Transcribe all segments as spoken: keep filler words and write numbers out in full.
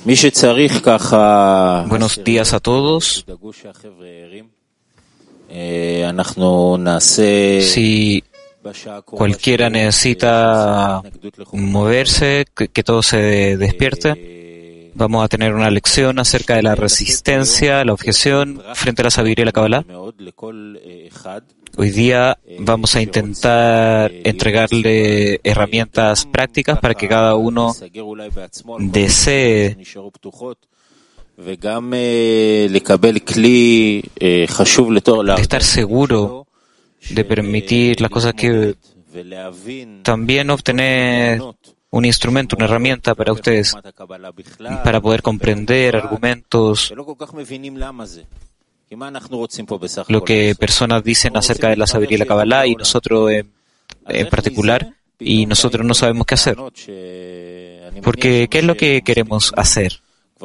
Buenos días a todos. Si cualquiera necesita moverse, que, que todo se despierte, vamos a tener una lección acerca de la resistencia, la objeción frente a la sabiduría y la Kabbalah. Hoy día vamos a intentar entregarle herramientas prácticas para que cada uno desee de estar seguro de permitir las cosas que también obtener un instrumento, una herramienta para ustedes, para poder comprender argumentos, lo que personas dicen acerca de la sabiduría y la Kabbalah, y nosotros en, en particular, y nosotros no sabemos qué hacer. Porque, ¿qué es lo que queremos hacer?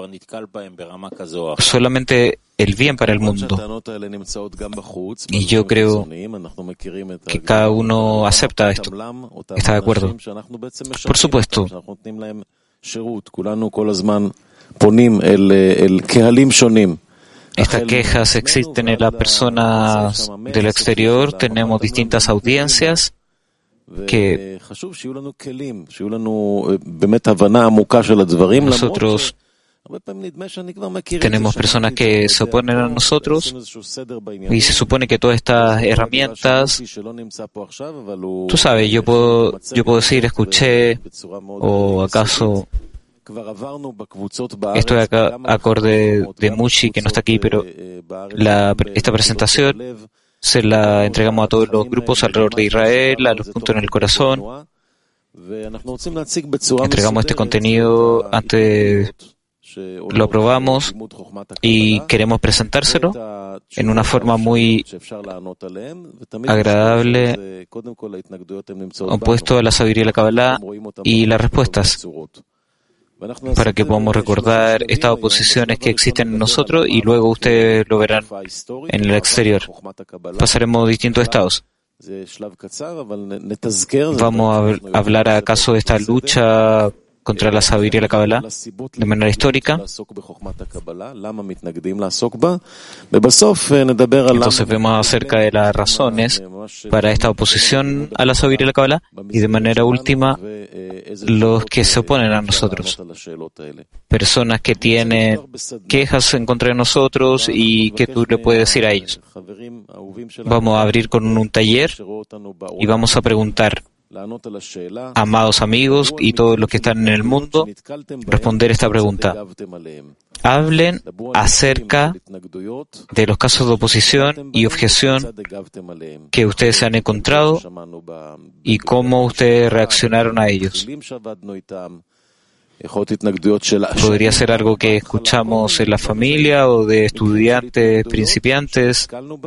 Solamente el bien para el mundo. Y yo creo que cada uno acepta esto, está de acuerdo. Por supuesto. Estas quejas existen en las personas del exterior, tenemos distintas audiencias que nosotros tenemos personas que se oponen a nosotros y se supone que todas estas herramientas, tú sabes, yo puedo, yo puedo decir, escuché, o acaso estoy acá acorde de Mushi, que no está aquí, pero la, esta presentación se la entregamos a todos los grupos alrededor de Israel, a los puntos en el corazón. Entregamos este contenido antes, lo aprobamos y queremos presentárselo en una forma muy agradable, opuesto a la sabiduría y la Kabbalah y las respuestas, para que podamos recordar estas oposiciones que existen en nosotros y luego ustedes lo verán en el exterior. Pasaremos distintos estados. Vamos a hablar acaso de esta lucha contra la sabiduría y la Kabbalah de manera histórica. Entonces vemos acerca de las razones para esta oposición a la sabiduría y la Kabbalah, y de manera última los que se oponen a nosotros, personas que tienen quejas en contra de nosotros y que tú le puedes decir a ellos. Vamos a abrir con un taller y vamos a preguntar, amados amigos y todos los que están en el mundo, responder esta pregunta. Hablen acerca de los casos de oposición y objeción que ustedes se han encontrado y cómo ustedes reaccionaron a ellos. Podría ser algo que escuchamos en la familia o de estudiantes principiantes,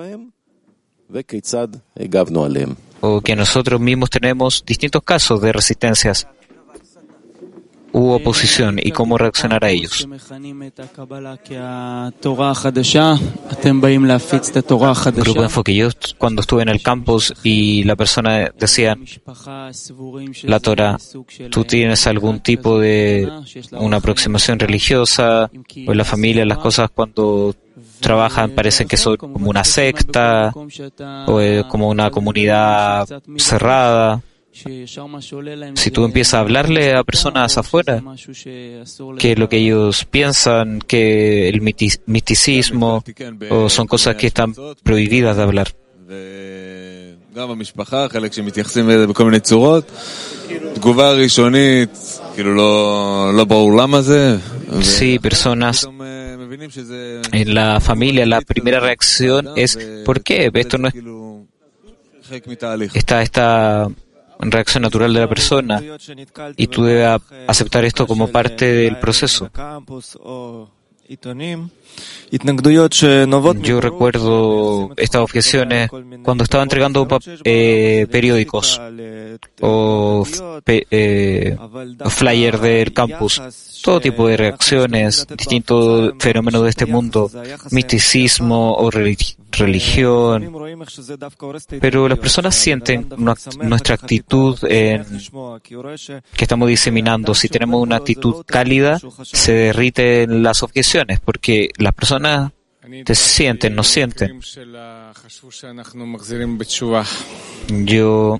o que nosotros mismos tenemos distintos casos de resistencias u oposición y cómo reaccionar a ellos. Grupo Enfoque. Yo cuando estuve en el campus y la persona decía, la Torah, ¿tú tienes algún tipo de una aproximación religiosa? O en la familia las cosas cuando trabajan parecen que son como una secta o como una comunidad cerrada. Si tú empiezas a hablarle a personas afuera que lo que ellos piensan, que el misticismo o son cosas que están prohibidas de hablar. Sí, personas en la familia, la primera reacción es ¿por qué? Esto no es esta, esta reacción natural de la persona y tú debes aceptar esto como parte del proceso. Yo recuerdo estas objeciones cuando estaba entregando eh, periódicos o pe, eh, flyers del campus, todo tipo de reacciones, distintos fenómenos de este mundo, misticismo o religi- religión, pero las personas sienten nuestra actitud en, que estamos diseminando. Si tenemos una actitud cálida, se derriten las objeciones, porque las personas te sienten, nos sienten. Yo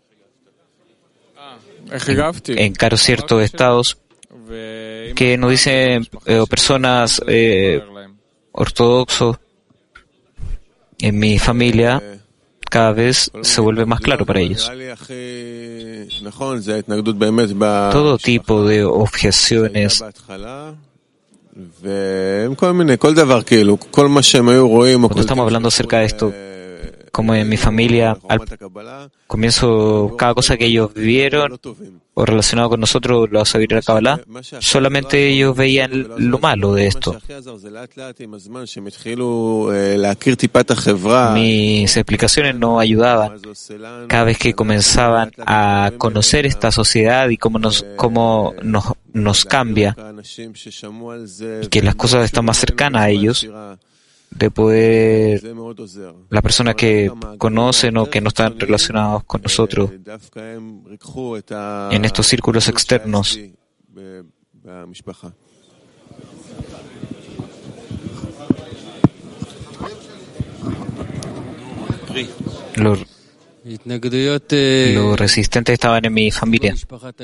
encaro ciertos estados que nos dicen eh, personas eh, ortodoxos en mi familia, cada vez se vuelve más claro para ellos. Todo tipo de objeciones, cuando estamos hablando acerca de esto, como en mi familia, al comienzo, cada cosa que ellos vivieron o relacionado con nosotros, lo sabía la Kabbalah, solamente ellos veían lo malo de esto. Mis explicaciones no ayudaban. Cada vez que comenzaban a conocer esta sociedad y cómo nos, cómo nos, nos cambia, y que las cosas están más cercanas a ellos, de poder, las personas que conocen o que no están relacionados con nosotros en estos círculos externos, los, los resistentes estaban en mi familia.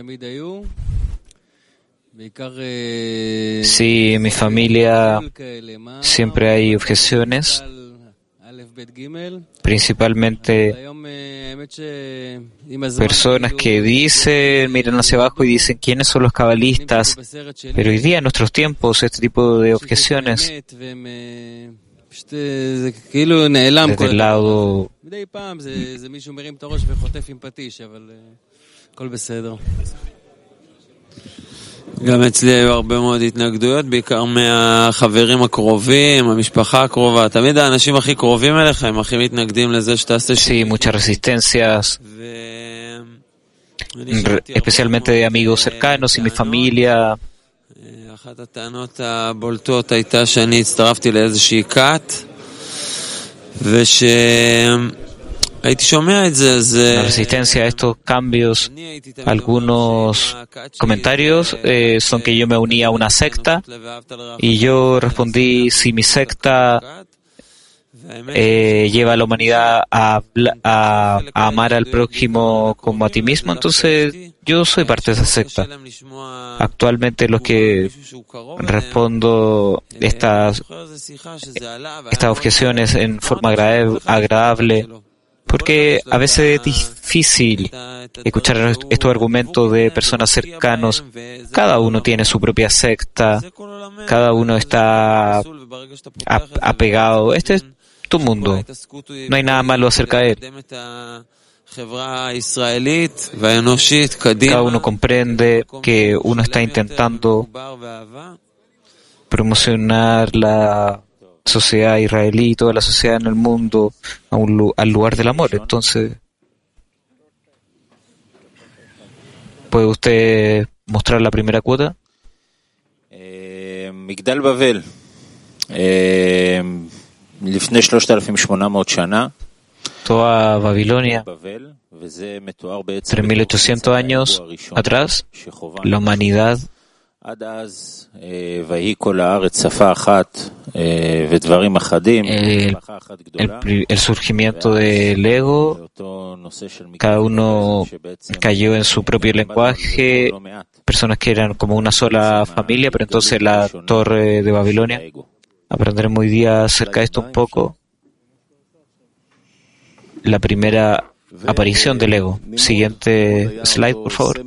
Sí, en mi familia siempre hay objeciones, principalmente personas que dicen, miran hacia abajo y dicen quiénes son los cabalistas, pero hoy día en nuestros tiempos este tipo de objeciones desde el lado גם אצלי היו הרבה מאוד התנגדויות, בעיקר מהחברים הקרובים, המשפחה הקרובה. תמיד האנשים הכי קרובים אליך, הם הכי מתנגדים לזה שתעשה sí, muchas resistencias, especialmente de amigos cercanos y mi familia. אחת הטענות הבולטות הייתה שאני הצטרפתי לאיזושהי כת, וש... La resistencia a estos cambios, algunos comentarios eh, son que yo me uní a una secta y yo respondí, si mi secta eh, lleva a la humanidad a, a, a amar al prójimo como a ti mismo, entonces yo soy parte de esa secta. Actualmente los que respondo estas, estas objeciones en forma agradable, porque a veces es difícil escuchar estos argumentos de personas cercanos. Cada uno tiene su propia secta, cada uno está apegado. Este es tu mundo, no hay nada malo acerca de él. Cada uno comprende que uno está intentando promocionar la sociedad israelí, toda la sociedad en el mundo, a un, al lugar del amor. Entonces, ¿puede usted mostrar la primera cuota? Eh, Migdal Bavel. Eh, לפני שלושת אלפים ושמונה מאות שנה. Toda Babilonia, tres mil ochocientos años atrás, la humanidad El, el, el surgimiento del ego, cada uno cayó en su propio lenguaje, personas que eran como una sola familia, pero entonces la torre de Babilonia. Aprenderemos hoy día acerca de esto un poco. La primera aparición del ego. Siguiente slide, por favor.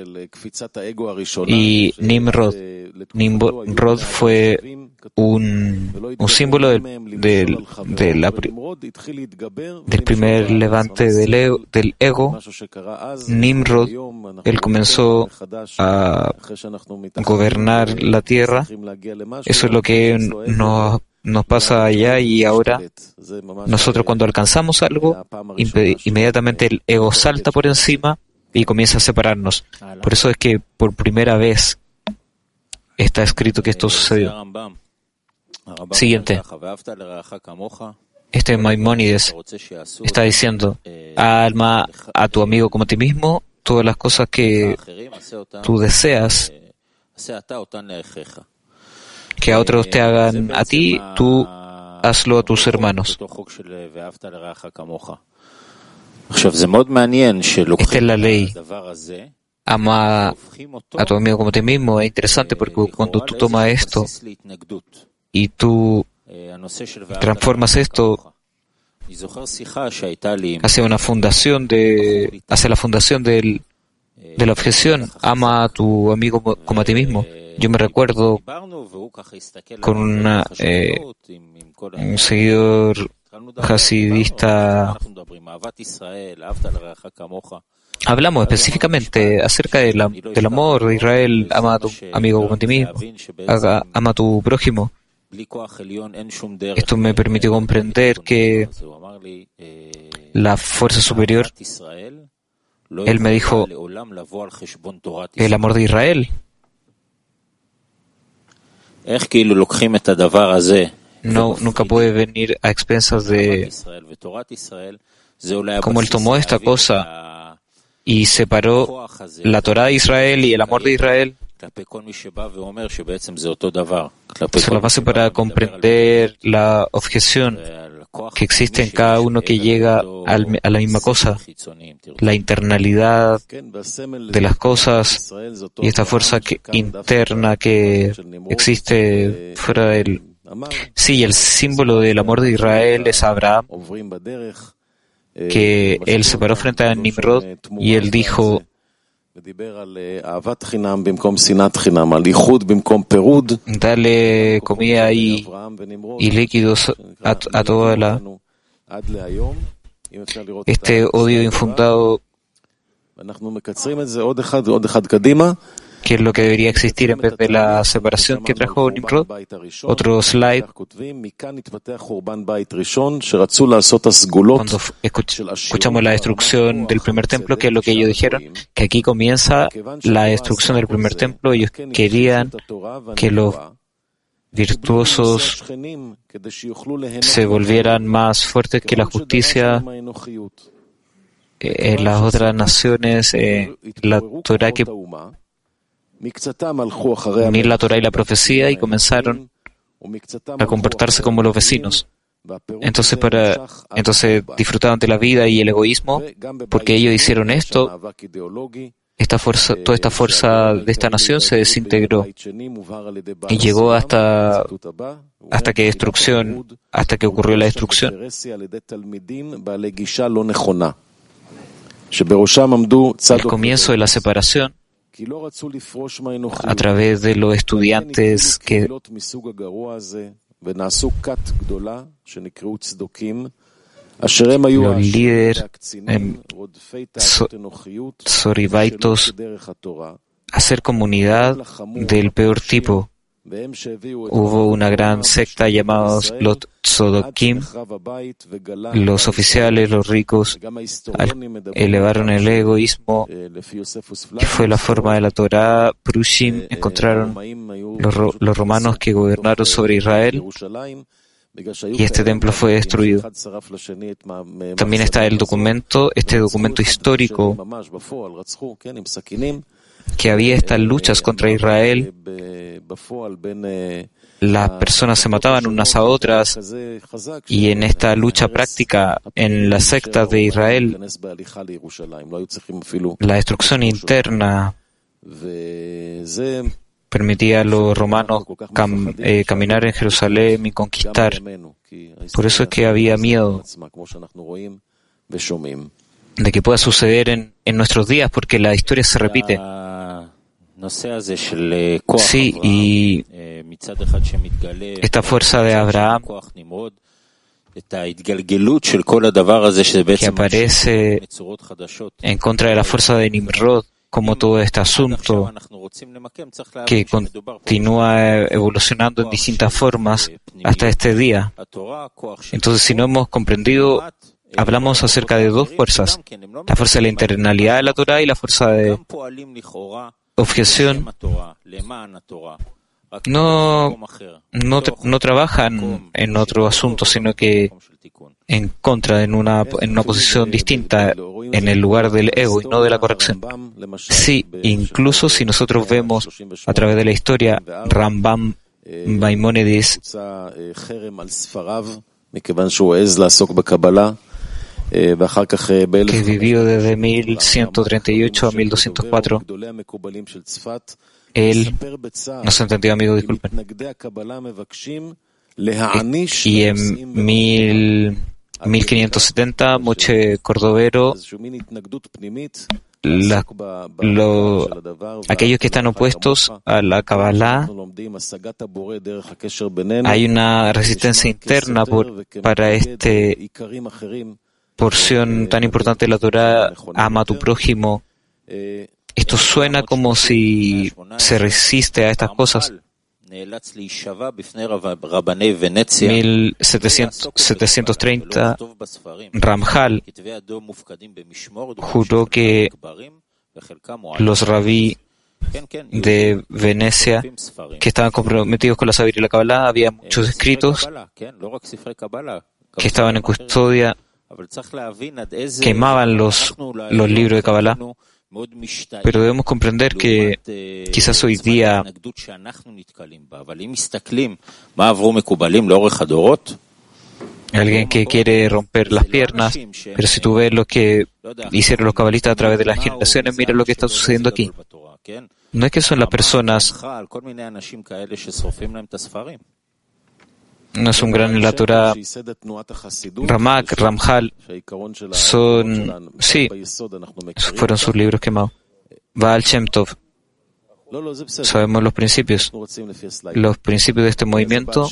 Y Nimrod. Nimrod fue un, un símbolo del, del, de la, del primer levante del ego, del ego. Nimrod, él comenzó a gobernar la tierra. Eso es lo que nos nos pasa allá, y ahora nosotros cuando alcanzamos algo, inmediatamente el ego salta por encima y comienza a separarnos. Por eso es que por primera vez está escrito que esto sucedió. Siguiente. Este Maimónides está diciendo, alma a tu amigo como a ti mismo, todas las cosas que tú deseas que a otros te hagan a ti, tú hazlo a tus hermanos. Esta es la ley. Ama a tu amigo como a ti mismo. Es interesante porque cuando tú tomas esto y tú transformas esto hacia una fundación de, hacia la fundación del, de la objeción, ama a tu amigo como a ti mismo. Yo me recuerdo con una, eh, un seguidor hasidista. Hablamos específicamente acerca de la, del amor de Israel. Ama a tu amigo como a ti mismo. Haga, ama a tu prójimo. Esto me permitió comprender que la fuerza superior, él me dijo, el amor de Israel. No, nunca puede venir a expensas de cómo él tomó esta cosa y separó la Torá de Israel y el amor de Israel. Es la base para comprender la objeción que existe en cada uno que llega al, a la misma cosa, la internalidad de las cosas y esta fuerza que, interna que existe fuera del... Sí, el símbolo del amor de Israel es Abraham, que él se paró frente a Nimrod y él dijo, dale comida y, y líquidos a, a toda la... Este odio infundado, que es lo que debería existir en vez de la separación que trajo Nimrod. Otro slide. Cuando escuchamos la destrucción del primer templo, que es lo que ellos dijeron, que aquí comienza la destrucción del primer templo. Ellos querían que los virtuosos se volvieran más fuertes que la justicia en las otras naciones. Eh, la Torah que unir la Torah y la profecía y comenzaron a comportarse como los vecinos. Entonces, para, entonces disfrutaban de la vida y el egoísmo, porque ellos hicieron esto. Esta fuerza, toda esta fuerza de esta nación se desintegró y llegó hasta, hasta que destrucción, hasta que ocurrió la destrucción. El comienzo de la separación a través de los estudiantes que los líderes so, soribaitos hacer comunidad del peor tipo. Hubo una gran secta llamados los Tzodokim. Los oficiales, los ricos, elevaron el egoísmo, que fue la forma de la Torá. Prushim encontraron los, los romanos que gobernaron sobre Israel y este templo fue destruido. También está el documento, este documento histórico, que había estas luchas contra Israel. Las personas se mataban unas a otras y en esta lucha práctica en las sectas de Israel, la destrucción interna permitía a los romanos cam, eh, caminar en Jerusalén y conquistar. Por eso es que había miedo de que pueda suceder en, en nuestros días, porque la historia se repite. Sí, y esta fuerza de Abraham que aparece en contra de la fuerza de Nimrod, como todo este asunto que continúa evolucionando en distintas formas hasta este día. Entonces, si no hemos comprendido, hablamos acerca de dos fuerzas, la fuerza de la internalidad de la Torah y la fuerza de objeción no, no, no trabajan en otro asunto, sino que en contra, en una, en una posición distinta, en el lugar del ego y no de la corrección. Sí, incluso si nosotros vemos a través de la historia, Rambam Maimónides, que vivió desde mil ciento treinta y ocho a mil doscientos cuatro, él, no se entendió, amigo, disculpen, y en mil, mil quinientos setenta, Moshe Cordovero, la, lo, aquellos que están opuestos a la Kabbalah, hay una resistencia interna por, para esta porción tan importante de la Torah, ama a tu prójimo. Esto suena como si se resiste a estas cosas. mil setecientos treinta, Ramjal juró que los rabí de Venecia, que estaban comprometidos con la sabiduría y la Kabbalah, había muchos escritos que estaban en custodia, quemaban los, los libros de Kabbalah. Pero debemos comprender que quizás hoy día alguien que quiere romper las piernas, pero si tú ves lo que hicieron los cabalistas a través de las generaciones, mira lo que está sucediendo aquí. No es que son las personas, no es un gran en la Torah, Ramak, Ramjal, son, sí, fueron sus libros quemados. Baal Shem Tov, sabemos los principios, los principios de este movimiento.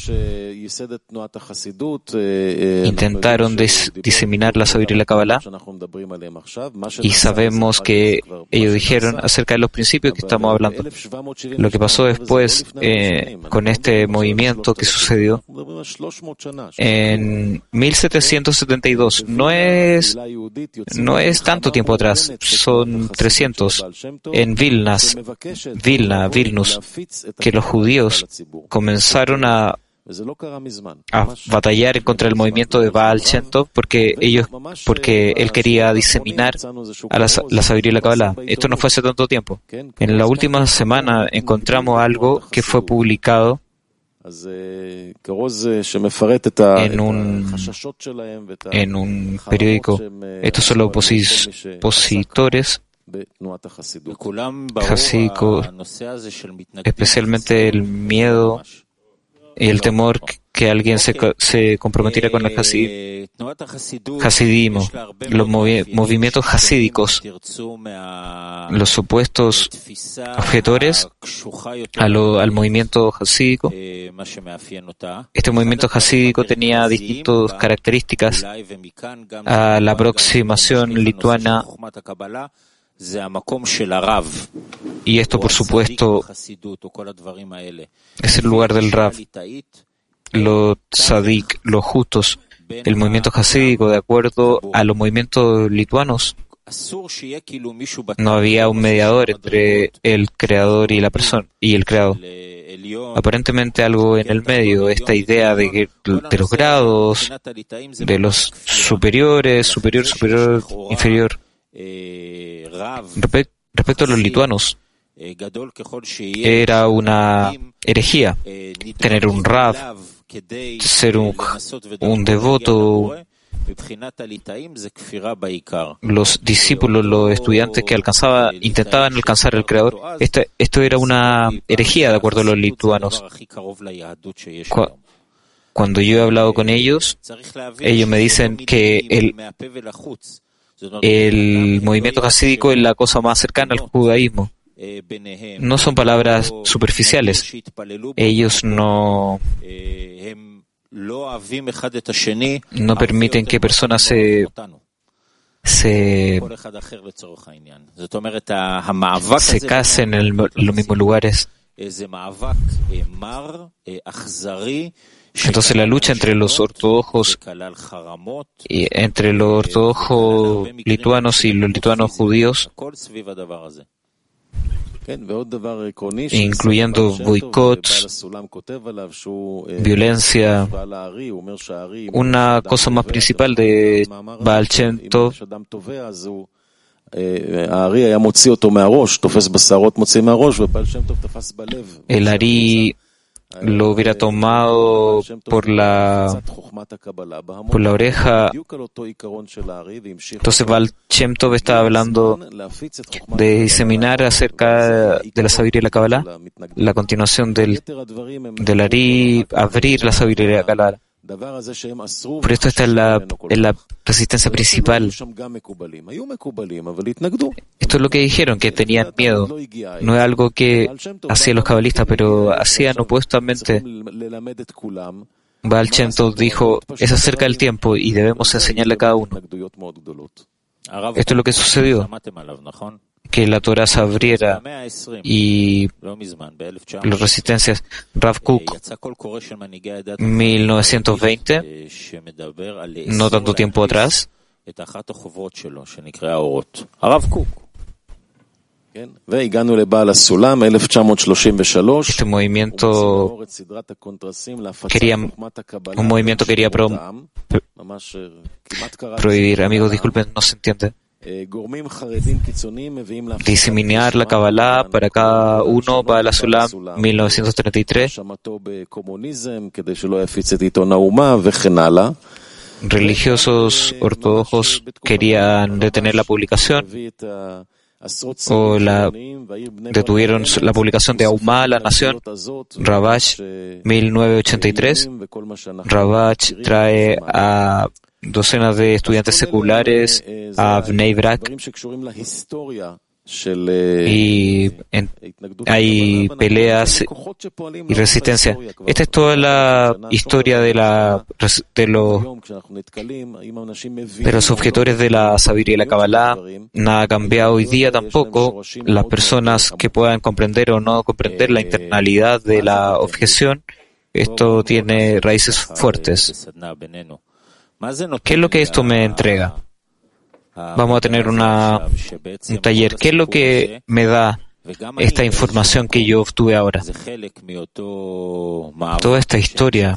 Intentaron dis- diseminar la sabiduría y la Kabbalah, y sabemos que ellos dijeron acerca de los principios que estamos hablando. Lo que pasó después eh, con este movimiento que sucedió en mil setecientos setenta y dos no es no es tanto tiempo atrás, son trescientos, en Vilnas Vilna, Vilnus, que los judíos comenzaron a, a batallar contra el movimiento de Baal Shem Tov porque ellos, porque él quería diseminar a la, la sabiduría y la Kabbalah. Esto no fue hace tanto tiempo. En la última semana encontramos algo que fue publicado en un, en un periódico. Estos son los oposis, opositores hasídicos, especialmente el miedo y el temor que alguien se, se comprometiera con el hasid, hasidismo, los movi- movimientos hasídicos, los supuestos objetores a lo, al movimiento hasídico. Este movimiento hasídico tenía distintas características a la aproximación lituana. Y esto, por supuesto, es el lugar del Rav, los tzadik, los justos, el movimiento hasídico, de acuerdo a los movimientos lituanos. No había un mediador entre el creador y la persona y el creado. Aparentemente algo en el medio, esta idea de, de los grados, de los superiores, superior, superior, inferior. Respe- respecto a los lituanos, era una herejía tener un Rav, ser un, un devoto. Los discípulos, los estudiantes que alcanzaban, intentaban alcanzar al Creador, este, esto era una herejía de acuerdo a los lituanos. Cuando yo he hablado con ellos, ellos me dicen que el El movimiento hasídico es la cosa más cercana al judaísmo. No son palabras superficiales. Ellos no, no permiten que personas se, se, se casen en, el, en los mismos lugares. Entonces la lucha entre los ortodoxos y entre los ortodoxos lituanos y los lituanos judíos incluyendo boicots, violencia. Una cosa más principal de Baal Shem Tov, el Ari lo hubiera tomado por la por la oreja. Entonces Baal Shem Tov está hablando de diseminar acerca de la sabiduría de la Kabbalah, la continuación del, del Ari, abrir la sabiduría de la Kabbalah. Por esto está en la, en la resistencia principal. Esto es lo que dijeron, que tenían miedo. No es algo que hacían los cabalistas, pero hacían opuestamente. Baal Shem Tov dijo, es acerca del tiempo y debemos enseñarle a cada uno. Esto es lo que sucedió, que la Torah se abriera y las resistencias. Rav Kook, mil novecientos veinte, no tanto tiempo atrás. Este movimiento quería, un movimiento quería pro, prohibir, amigos, disculpen, no se entiende. Diseminar la Kabbalah para cada uno, Baal Sulam, mil novecientos treinta y tres. Religiosos ortodoxos querían detener la publicación, o la, detuvieron la publicación de Aumá, la Nación. Rabash, mil novecientos ochenta y tres. Rabash trae a docenas de estudiantes seculares a Bnei Brak, y en, hay peleas y resistencia. Esta es toda la historia de, la, de, los, de los objetores de la sabiduría y la Kabbalah. Nada ha cambiado hoy día tampoco. Las personas que puedan comprender o no comprender la internalidad de la objeción, esto tiene raíces fuertes. ¿Qué es lo que esto me entrega? Vamos a tener una, un taller. ¿Qué es lo que me da esta información que yo obtuve ahora? Toda esta historia.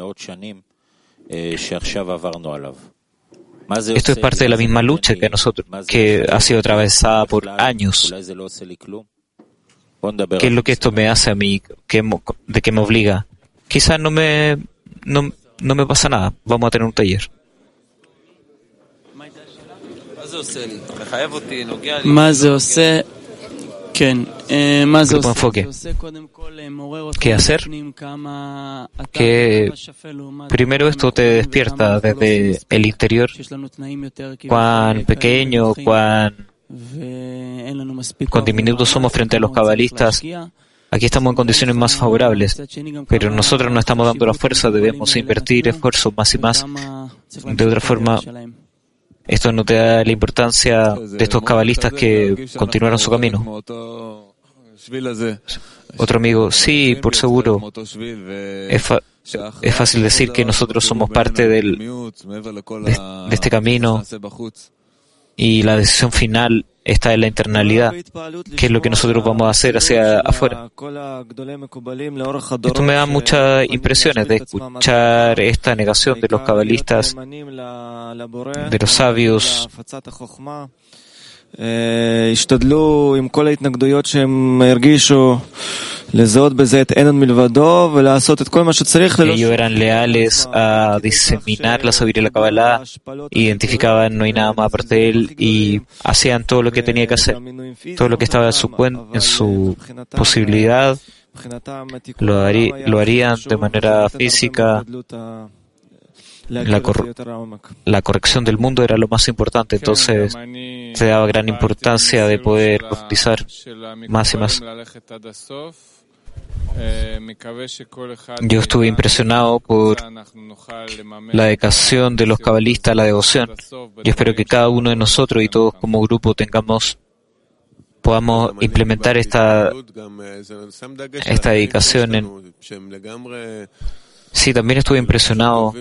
Esto es parte de la misma lucha que nosotros, que ha sido atravesada por años. ¿Qué es lo que esto me hace a mí? ¿Qué, ¿De qué me obliga? Quizás no me, no, no me pasa nada. Vamos a tener un taller. Grupo enfoque. ¿Qué hacer? Que primero esto te despierta desde el interior cuán pequeño, cuán, cuán diminutos somos frente a los cabalistas. Aquí estamos en condiciones más favorables, pero nosotros no estamos dando la fuerza, debemos invertir esfuerzos más y más. De otra forma, esto no te da la importancia de estos cabalistas que continuaron su camino. Otro amigo, sí, por seguro. Es, fa- es fácil decir que nosotros somos parte del, de, de este camino y la decisión final está en la internalidad. ¿Qué es lo que nosotros vamos a hacer hacia afuera? Esto me da muchas impresiones de escuchar esta negación de los cabalistas, de los sabios. Ellos eran leales a diseminar la sabiduría de la Kabbalah, identificaban no hay nada más aparte de él y hacían todo lo que tenía que hacer, todo lo que estaba en su, cuen- en su posibilidad, lo, harí- lo harían de manera física. La, cor- la corrección del mundo era lo más importante, entonces se daba gran importancia de poder profundizar más y más. Yo estuve impresionado por la dedicación de los cabalistas a la devoción. Yo espero que cada uno de nosotros y todos como grupo tengamos, podamos implementar esta, esta dedicación en... Sí, también estuve impresionado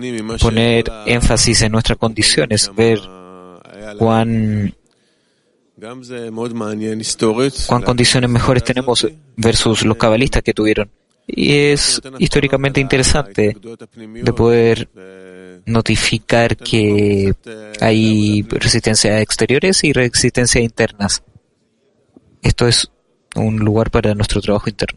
poner énfasis en nuestras condiciones, ver cuán cuán condiciones mejores tenemos versus los cabalistas que tuvieron. Y es históricamente interesante de poder notificar que hay resistencias exteriores y resistencias internas. Esto es un lugar para nuestro trabajo interno.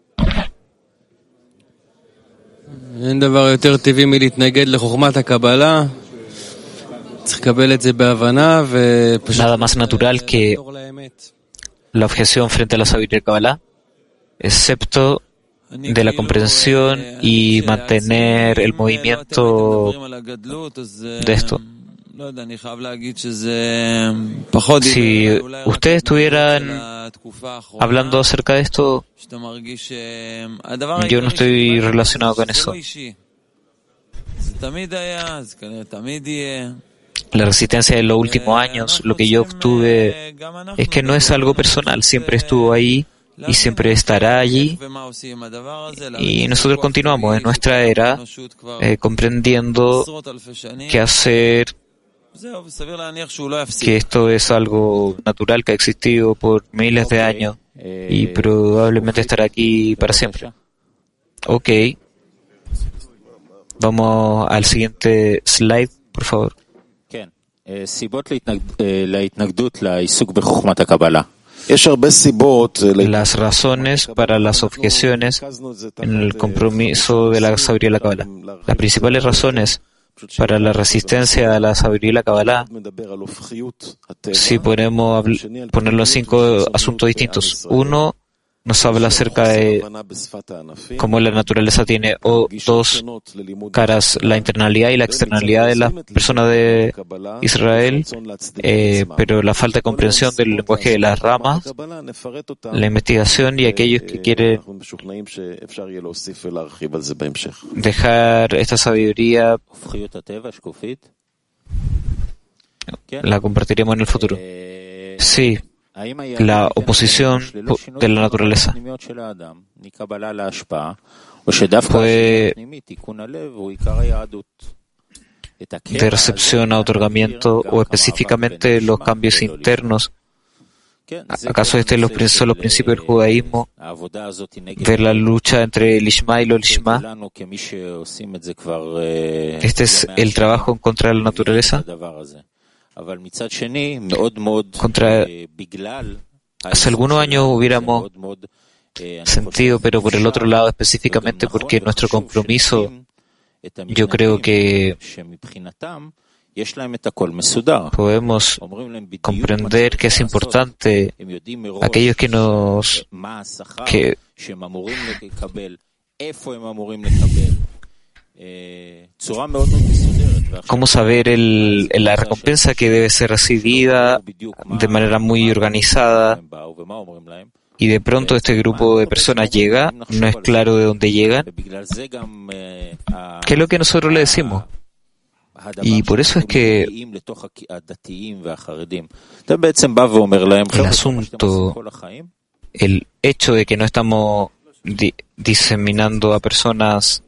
Nada más natural que la objeción frente a la sabiduría de Kabbalah, excepto de la comprensión y mantener el movimiento de esto. Si ustedes estuvieran hablando acerca de esto, yo no estoy relacionado con eso. La resistencia de los últimos años, lo que yo obtuve es que no es algo personal, siempre estuvo ahí y siempre estará allí, y nosotros continuamos en nuestra era eh, comprendiendo qué hacer, que esto es algo natural que ha existido por miles de años y probablemente estará aquí para siempre. Ok, vamos al siguiente slide, por favor. Las razones para las objeciones en el compromiso de la sabiduría de la Kabbalah. Las principales razones para la resistencia a la sabiduría de la Kabbalah, si podemos ponerlo en cinco asuntos distintos. Uno, nos habla acerca de cómo la naturaleza tiene o dos caras, la internalidad y la externalidad de las personas de Israel, eh, pero la falta de comprensión del lenguaje de las ramas, la investigación y aquellos que quieren dejar esta sabiduría, la compartiremos en el futuro. Sí. La oposición de la naturaleza fue de recepción a otorgamiento o específicamente los cambios internos. ¿Acaso este es los, son los principios del judaísmo? Ver la lucha entre el Ishma y lo Lishma. Este es el trabajo en contra de la naturaleza. Contra, hace algunos años hubiéramos sentido, pero por el otro lado específicamente porque nuestro compromiso, yo creo que podemos comprender que es importante aquellos que nos que cómo saber el, la recompensa que debe ser recibida de manera muy organizada, y de pronto este grupo de personas llega, no es claro de dónde llegan. ¿Qué es lo que nosotros le decimos? Y por eso es que el asunto, el hecho de que no estamos di- diseminando a personas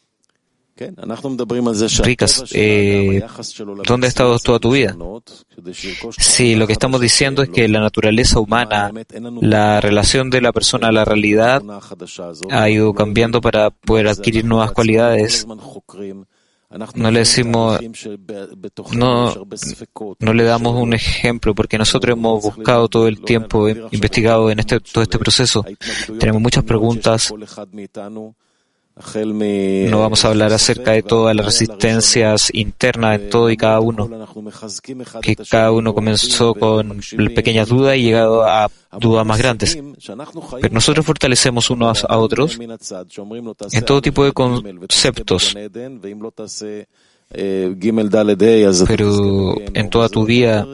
ricas, eh, ¿dónde has estado toda tu vida? Sí, lo que estamos diciendo es que la naturaleza humana, la relación de la persona a la realidad, ha ido cambiando para poder adquirir nuevas cualidades. No le decimos, no, no le damos un ejemplo, porque nosotros hemos buscado todo el tiempo, investigado en este, todo este proceso. Tenemos muchas preguntas. No vamos a hablar acerca de todas las resistencias internas en todo y cada uno, que cada uno comenzó con pequeñas dudas y llegado a dudas más grandes. Pero nosotros fortalecemos unos a otros en todo tipo de conceptos. Pero en toda tu vida,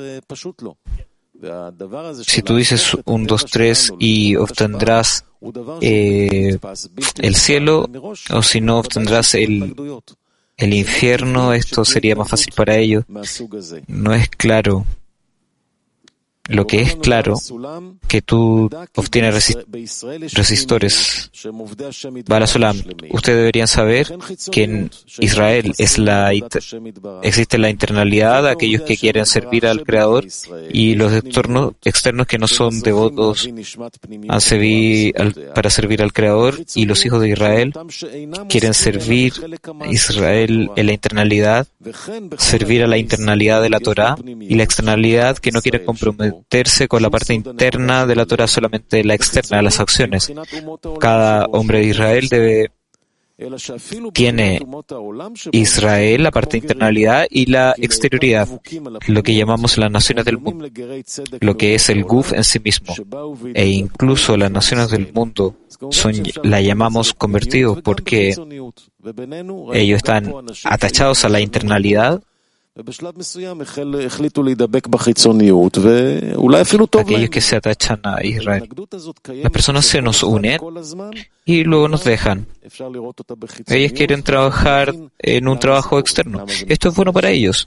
si tú dices un, dos, tres y obtendrás eh, el cielo, o si no obtendrás el, el infierno, esto sería más fácil para ellos. No es claro. lo que es claro, que tú obtienes resistores. Bala Sulam, ustedes deberían saber que en Israel es la, existe la internalidad de aquellos que quieren servir al Creador y los externos, externos que no son devotos a servir al, para servir al Creador, y los hijos de Israel quieren servir a Israel en la internalidad, servir a la internalidad de la Torá, y la externalidad que no quiere comprometerse con la parte interna de la Torá, solamente la externa de las acciones. Cada hombre de Israel debe tiene Israel, la parte de internalidad y la exterioridad, lo que llamamos las naciones del mundo, lo que es el Guf en sí mismo. E incluso las naciones del mundo son, la llamamos convertidos porque ellos están atachados a la internalidad. Aquellos que se atachan a Israel. Las personas se nos unen y luego nos dejan. Ellos quieren trabajar en un trabajo externo. Esto es bueno para ellos.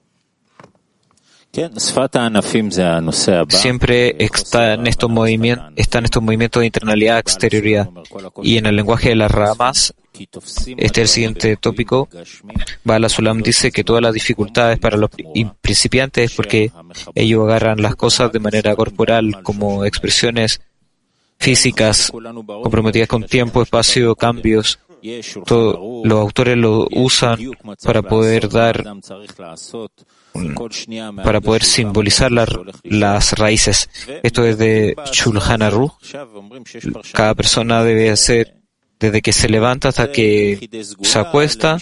Siempre están estos movimientos, están estos movimientos de internalidad, exterioridad. Y en el lenguaje de las ramas, este es el siguiente tópico. Bala Sulam dice que todas las dificultades para los principiantes es porque ellos agarran las cosas de manera corporal como expresiones físicas comprometidas con tiempo, espacio, cambios. Todo, los autores lo usan para poder dar, para poder simbolizar la, las raíces. Esto es de Shulchan Aruch. Cada persona debe hacer desde que se levanta hasta que se acuesta.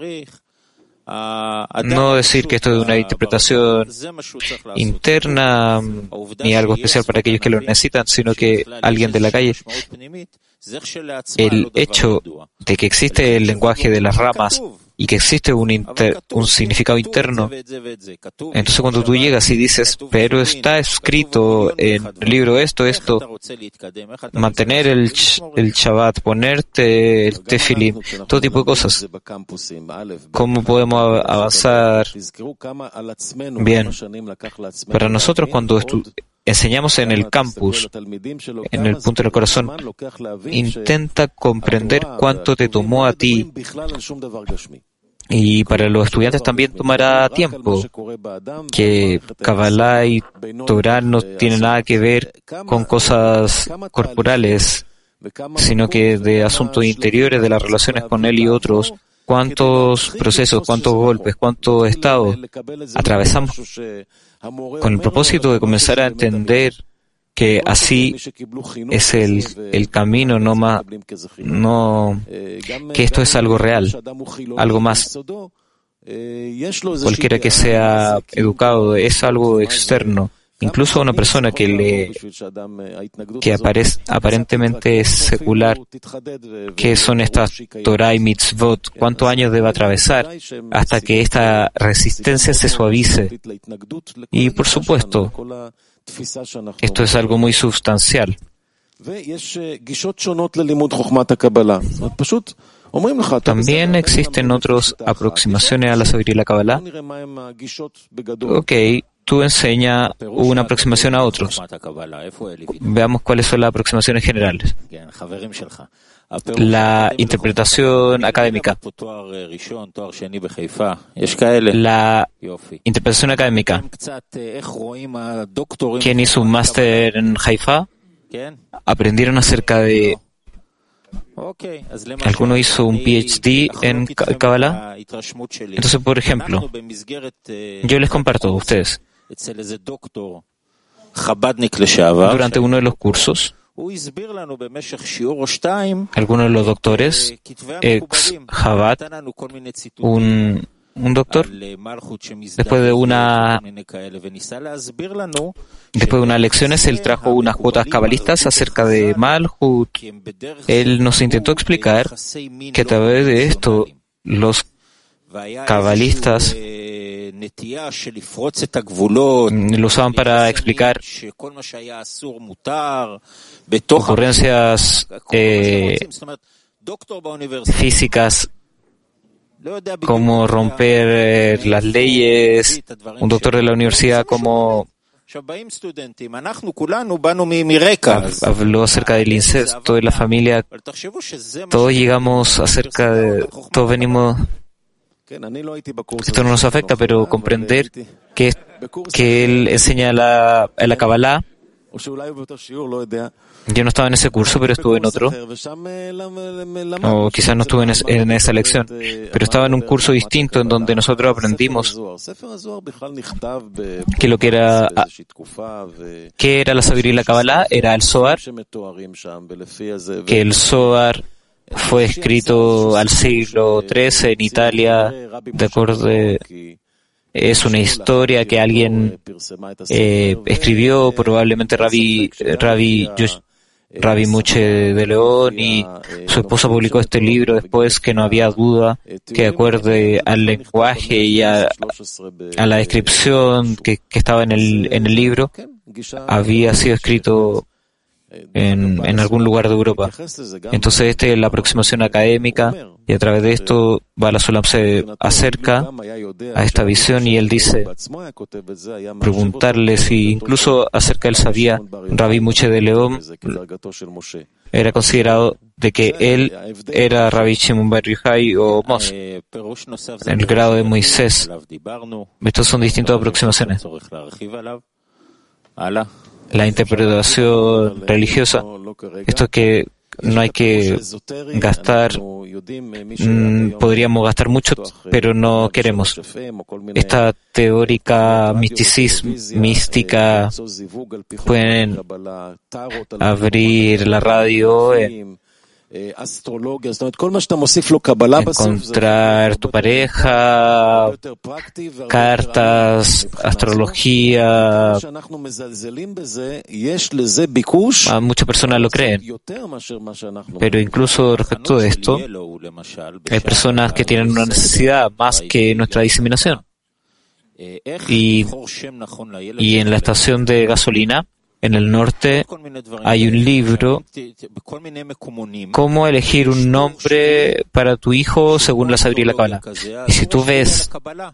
No decir que esto es una interpretación interna ni algo especial para aquellos que lo necesitan, sino que alguien de la calle. El hecho de que existe el lenguaje de las ramas y que existe un, inter, un significado interno, entonces cuando tú llegas y dices, pero está escrito en el libro esto, esto, mantener el, el Shabbat, ponerte el Tefilín, todo tipo de cosas. ¿Cómo podemos avanzar? Bien, para nosotros cuando estu- enseñamos en el campus, en el punto del corazón, intenta comprender cuánto te tomó a ti. Y para los estudiantes también tomará tiempo, que Kabbalah y Torah no tienen nada que ver con cosas corporales, sino que de asuntos interiores, de las relaciones con él y otros. ¿Cuántos procesos, cuántos golpes, cuántos estados atravesamos con el propósito de comenzar a entender que así es el, el camino, no más, no, que esto es algo real, algo más. Cualquiera que sea educado es algo externo. Incluso una persona que le que aparece, aparentemente es secular, que son estas Torah y Mitzvot, ¿cuántos años debe atravesar hasta que esta resistencia se suavice? Y por supuesto, esto es algo muy sustancial. También existen otras aproximaciones a la sabiduría de la Kabbalah. Ok, tú enseñas una aproximación a otros. Veamos cuáles son las aproximaciones generales. La interpretación académica. La interpretación académica. ¿Quién hizo un máster en Haifa? Aprendieron acerca de... ¿Alguno hizo un P H D en Kabbalah? Entonces, por ejemplo, yo les comparto a ustedes. Durante uno de los cursos, algunos de los doctores, ex Chabad, un, un doctor, después de una después de unas lecciones, él trajo unas cuotas cabalistas acerca de Malhut. Él nos intentó explicar que a través de esto, los cabalistas lo usaban para explicar ocurrencias eh, físicas, como romper eh, las leyes. Un doctor de la universidad como Habló acerca del incesto de la familia. Todos llegamos acerca de, todos venimos. Esto no nos afecta, pero comprender que, que él enseña la, la Kabbalah. Yo no estaba en ese curso, pero estuve en otro. O quizás no estuve en, es, en esa lección, pero estaba en un curso distinto en donde nosotros aprendimos que lo que era, que era la sabiduría y la Kabbalah era el Zohar, que el Zohar fue escrito al siglo trece en Italia, de acuerdo. Es una historia que alguien eh, escribió, probablemente Rabbi, Rabbi, Rabbi Moshe de León, y su esposa publicó este libro después, que no había duda que, de acuerdo al lenguaje y a, a la descripción que, que estaba en el, en el libro, había sido escrito En, en algún lugar de Europa. Entonces, esta es la aproximación académica, y a través de esto Baal HaSulam se acerca a esta visión, y él dice, preguntarle si incluso acerca él sabía, Rabbi Moshe de León era considerado de que él era Rabbi Shimon Bar Yochai o Moshe, en el grado de Moisés. Estas son distintas aproximaciones. La interpretación religiosa, esto es que no hay que gastar, mmm, podríamos gastar mucho, pero no queremos. Esta teórica misticismo, mística, pueden abrir la radio, eh, encontrar tu pareja, cartas, astrología. A muchas personas lo creen, pero incluso respecto de esto, hay personas que tienen una necesidad más que nuestra diseminación. Y, y en la estación de gasolina, en el norte, hay un libro, cómo elegir un nombre para tu hijo según la sabiduría y la Kabbalah. Y si tú ves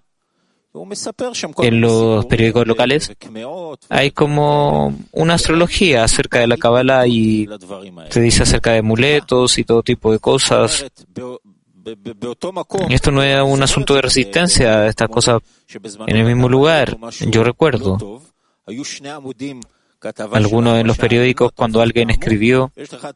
en los periódicos locales, hay como una astrología acerca de la Kabbalah, y te dice acerca de amuletos y todo tipo de cosas. Y esto no es un asunto de resistencia a estas cosas en el mismo lugar. Yo recuerdo algunos en los periódicos, cuando alguien escribió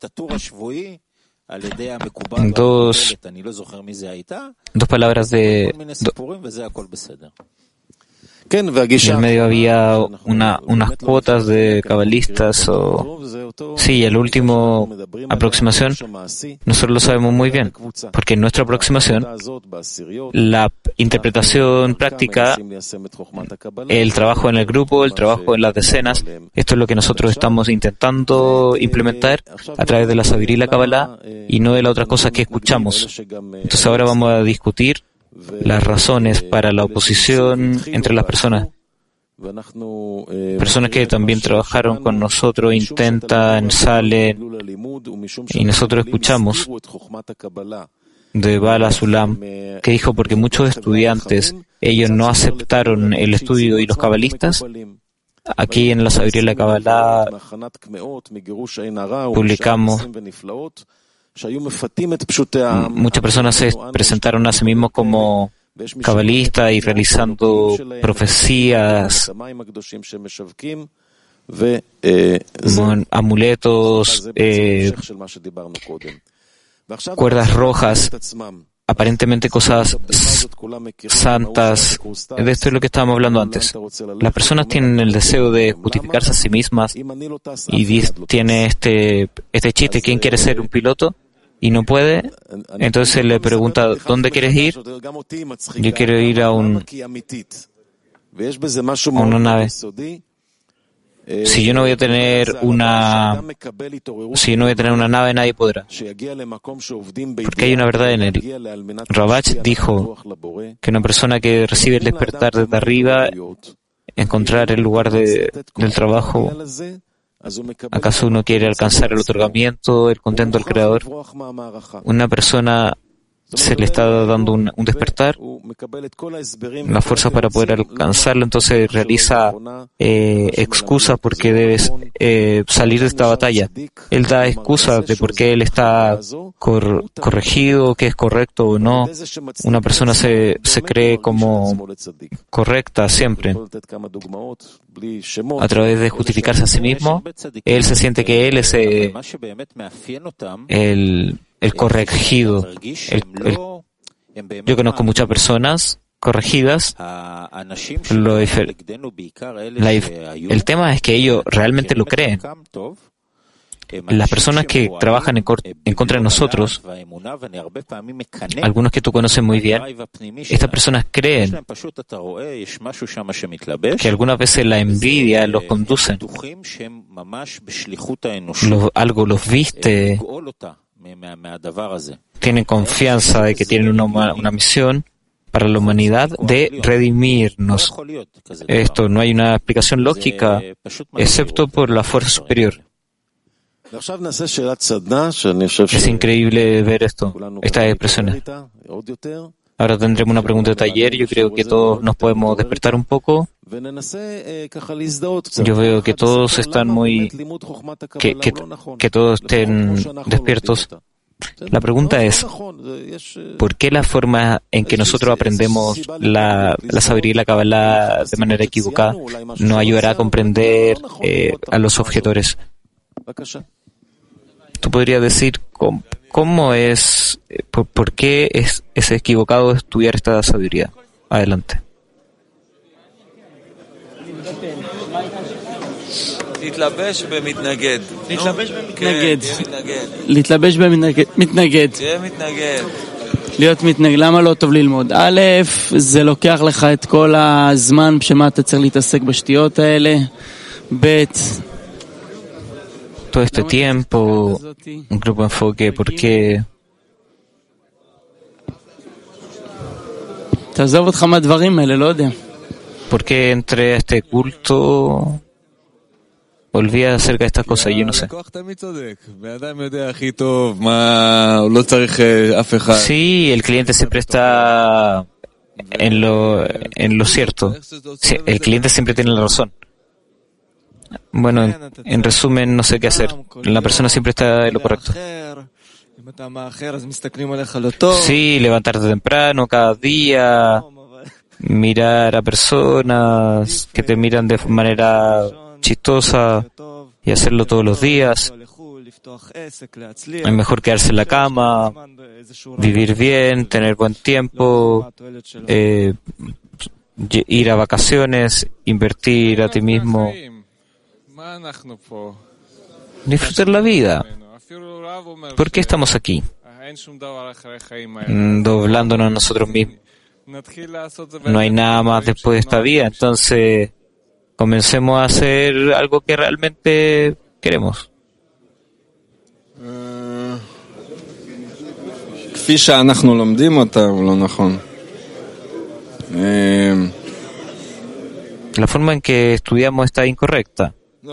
dos, dos palabras de... Do, en el medio había una, unas cuotas de cabalistas o... Sí, el último aproximación, nosotros lo sabemos muy bien, porque en nuestra aproximación, la interpretación práctica, el trabajo en el grupo, el trabajo en las decenas, esto es lo que nosotros estamos intentando implementar a través de la sabiduría y la Kabbalah, y no de la otra cosa que escuchamos. Entonces ahora vamos a discutir las razones para la oposición entre las personas. Personas que también trabajaron con nosotros, intentan, salen, y nosotros escuchamos de Baal HaSulam, que dijo, porque muchos estudiantes, ellos no aceptaron el estudio, y los cabalistas, aquí en la sabiduría de la Kabbalah, publicamos. Muchas personas se presentaron a sí mismos como cabalistas y realizando profecías, amuletos, eh, cuerdas rojas, aparentemente cosas santas. De esto es lo que estábamos hablando antes. Las personas tienen el deseo de justificarse a sí mismas, y tiene este, este chiste: ¿quién quiere ser un piloto? Y no puede. Entonces él le pregunta: ¿dónde quieres ir? Yo quiero ir a un a una nave. Si yo no voy a tener una si yo no voy a tener una nave, nadie podrá. Porque hay una verdad en él. Ravach dijo que una persona que recibe el despertar desde arriba, encontrar el lugar de, del trabajo, ¿acaso uno quiere alcanzar el otorgamiento, el contento del Creador? Una persona se le está dando un, un despertar, la fuerza para poder alcanzarlo, entonces realiza eh, excusas porque debes eh, salir de esta batalla. Él da excusas de por qué él está cor, corregido, que es correcto o no. Una persona se, se cree como correcta siempre. A través de justificarse a sí mismo, él se siente que él es eh, el, el corregido. El, el, yo conozco muchas personas corregidas. Lo, la, el tema es que ellos realmente lo creen. Las personas que trabajan en, cor, en contra de nosotros, algunos que tú conoces muy bien, estas personas creen que algunas veces la envidia los conduce. Los, algo los viste, tienen confianza de que tienen una, una misión para la humanidad de redimirnos. Esto no hay una explicación lógica, excepto por la fuerza superior. Es increíble ver esto, estas expresiones. Ahora tendremos una pregunta de taller. Yo creo que todos nos podemos despertar un poco. Yo veo que todos están muy... que, que, que todos estén despiertos. La pregunta es, ¿por qué la forma en que nosotros aprendemos la, la sabiduría y la Kabbalah de manera equivocada nos ayudará a comprender eh, a los objetores? ¿Tú podrías decir cómo, cómo es, por, por qué es, es equivocado estudiar esta sabiduría? Adelante. להתלבש במתנגד. להתלבש במתנגד. להתלבש במתנגד. תהיה מתנגד. להיות מתנגד. למה לא טוב ללמוד? א', זה לוקח לך את כל הזמן שמה אתה צריך להתעסק בשטויות האלה. ב', todo este tiempo, un grupo de enfoque, ¿por qué? תעזוב אותך מהדברים האלה, לא יודע. ¿Por qué entré a este culto? Olvidé acerca de estas cosas, yo no sé. Sí, el cliente siempre está en lo, en lo cierto. Sí, el cliente siempre tiene la razón. Bueno, en, en resumen, no sé qué hacer. La persona siempre está en lo correcto. Sí, levantarte temprano cada día, mirar a personas que te miran de manera chistosa y hacerlo todos los días. Es mejor quedarse en la cama, vivir bien, tener buen tiempo, eh, ir a vacaciones, invertir a ti mismo. Disfrutar la vida. ¿Por qué estamos aquí? Doblándonos a nosotros mismos. No hay nada más después de esta vida, entonces comencemos a hacer algo que realmente queremos. La forma en que estudiamos está incorrecta.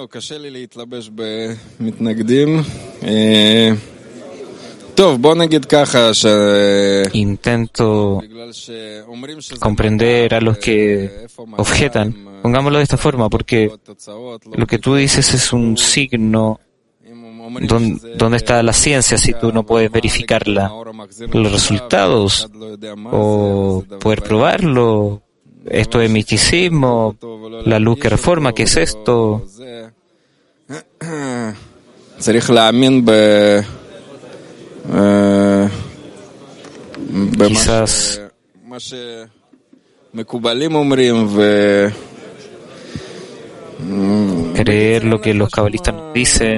Intento comprender a los que objetan. Pongámoslo de esta forma, porque lo que tú dices es un signo. ¿Dónde está la ciencia si tú no puedes verificarla? Los resultados o poder probarlo. Esto es misticismo, la luz que reforma, ¿qué es esto? Quizás creer lo que los cabalistas nos dicen.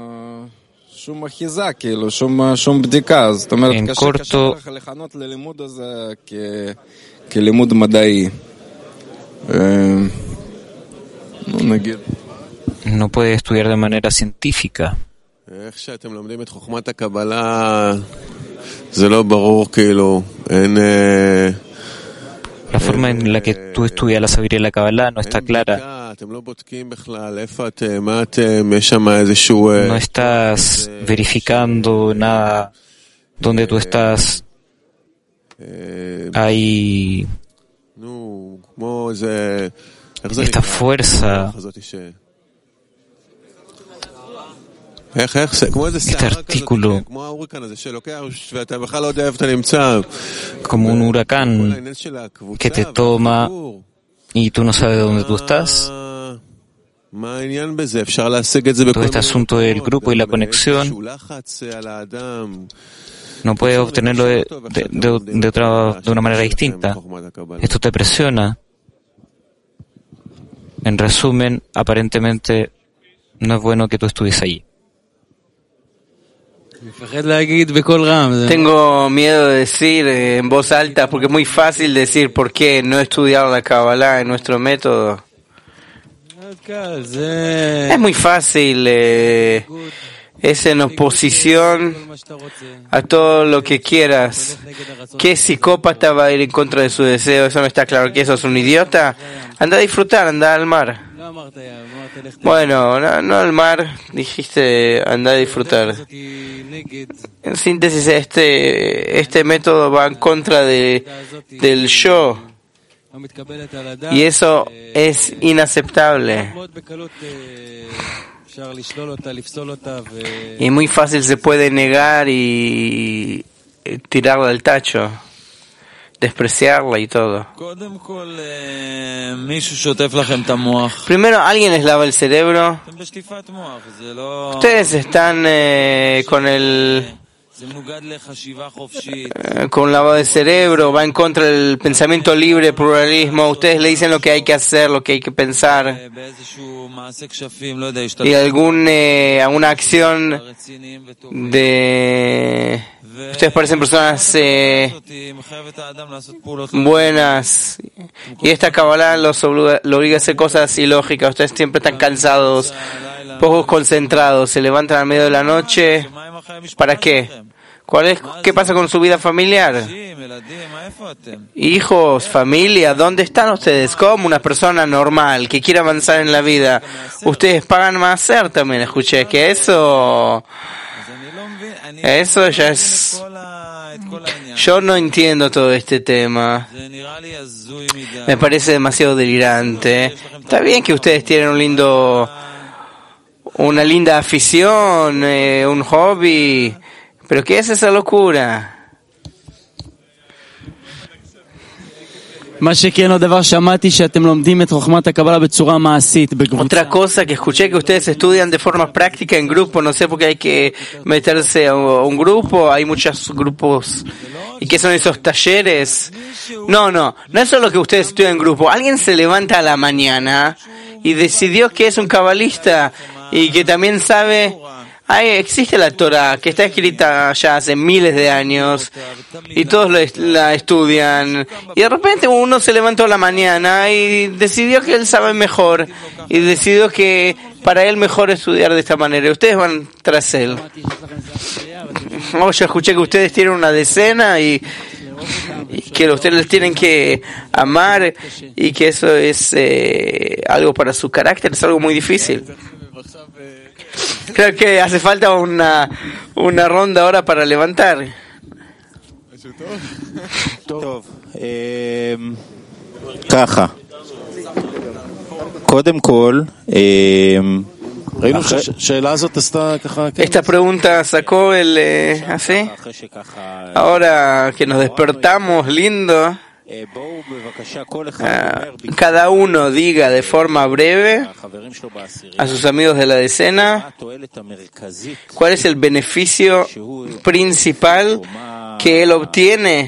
En corto, no puede estudiar de manera científica. La forma en la que tú estudias la sabiduría de la Kabbalah no está clara. No estás verificando nada donde tú estás. hay esta fuerza, este artículo, como un huracán que te toma y tú no sabes dónde tú estás. Todo este asunto del grupo y la conexión no puedes obtenerlo de, de, de, de, otra, de una manera distinta. Esto te presiona. En resumen, aparentemente no es bueno que tú estuvieses allí. Tengo miedo de decir en voz alta porque es muy fácil decir por qué no estudiar la Kabbalah en nuestro método. Es muy fácil, eh, es en oposición a todo lo que quieras. ¿Qué psicópata va a ir en contra de su deseo? Eso no está claro. ¿Que eso es un idiota? Anda a disfrutar, anda al mar. Bueno, no, no al mar, dijiste anda a disfrutar. En síntesis, este, este método va en contra de, del yo. Y eso es inaceptable. Y muy fácil se puede negar y tirarla al tacho, despreciarla y todo. Primero, alguien les lava el cerebro. Ustedes están eh, con el con lavado de cerebro, va en contra del pensamiento libre, pluralismo. Ustedes le dicen lo que hay que hacer, lo que hay que pensar. Y algún, eh, alguna acción de... Ustedes parecen personas eh, buenas. Y esta Kabbalah los obliga, los obliga a hacer cosas ilógicas. Ustedes siempre están cansados, pocos concentrados. Se levantan a medio de la noche. ¿Para qué? ¿Cuál es, ¿Qué pasa con su vida familiar? Hijos, familia, ¿dónde están ustedes? Como una persona normal que quiere avanzar en la vida. Ustedes pagan más ser también. Escuché que eso... Eso ya es... Yo no entiendo todo este tema. Me parece demasiado delirante. Está bien que ustedes tienen un lindo... Una linda afición, eh, un hobby... ¿Pero qué es esa locura? Otra cosa que escuché que ustedes estudian de forma práctica en grupo, no sé por qué hay que meterse a un grupo, hay muchos grupos. ¿Y qué son esos talleres? No, no, no es solo que ustedes estudian en grupo. Alguien se levanta a la mañana y decidió que es un cabalista y que también sabe... Ahí existe la Torah, que está escrita ya hace miles de años, y todos la estudian, y de repente uno se levantó a la mañana y decidió que él sabe mejor, y decidió que para él mejor estudiar de esta manera, y ustedes van tras él. Oh, yo escuché que ustedes tienen una decena, y, y que ustedes les tienen que amar, y que eso es eh, algo para su carácter, es algo muy difícil. Creo que hace falta una, una ronda ahora para levantar. ככה, קודם כל, esta pregunta sacó el eh, así. Ahora que nos despertamos lindo, Uh, cada uno diga de forma breve a sus amigos de la decena cuál es el beneficio principal que él obtiene